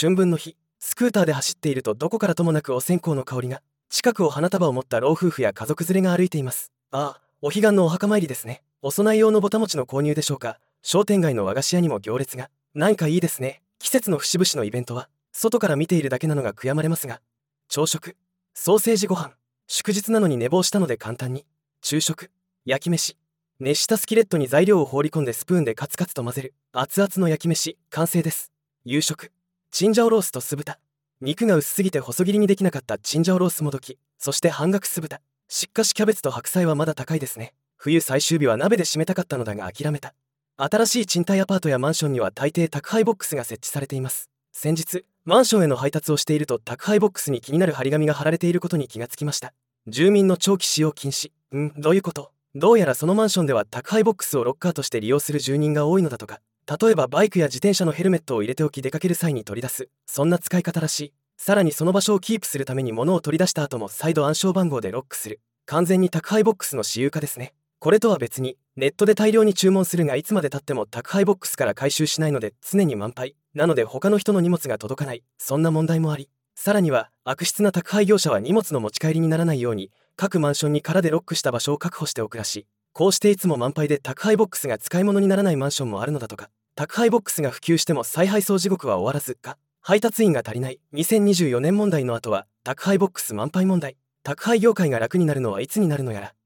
春分の日、スクーターで走っているとどこからともなくお線香の香りが。近くを花束を持った老夫婦や家族連れが歩いています。ああ、お彼岸のお墓参りですね。お供え用のぼた餅の購入でしょうか。商店街の和菓子屋にも行列が。なんかいいですね。季節の節々のイベントは外から見ているだけなのが悔やまれますが。朝食、ソーセージご飯。祝日なのに寝坊したので簡単に。昼食、焼き飯。熱したスキレットに材料を放り込んでスプーンでカツカツと混ぜる熱々の焼き飯、完成です。夕食、チンジャオロースと酢豚。肉が薄すぎて細切りにできなかったチンジャオロースもどき、そして半額酢豚。しっかしキャベツと白菜はまだ高いですね。冬最終日は鍋で締めたかったのだが諦めた。新しい賃貸アパートやマンションには大抵宅配ボックスが設置されています。先日マンションへの配達をしていると宅配ボックスに気になる張り紙が貼られていることに気がつきました。住民の長期使用禁止。どういうこと？どうやらそのマンションでは宅配ボックスをロッカーとして利用する住人が多いのだとか。例えばバイクや自転車のヘルメットを入れておき出かける際に取り出す、そんな使い方らしい。さらにその場所をキープするために物を取り出した後も再度暗証番号でロックする。完全に宅配ボックスの私有化ですね。これとは別にネットで大量に注文するがいつまで経っても宅配ボックスから回収しないので常に満杯なので他の人の荷物が届かない、そんな問題もあり、さらには悪質な宅配業者は荷物の持ち帰りにならないように各マンションに空でロックした場所を確保しておくらしい。こうしていつも満杯で宅配ボックスが使い物にならないマンションもあるのだとか。宅配ボックスが普及しても再配送時刻は終わらずか。配達員が足りない2024年問題の後は宅配ボックス満杯問題。宅配業界が楽になるのはいつになるのやら。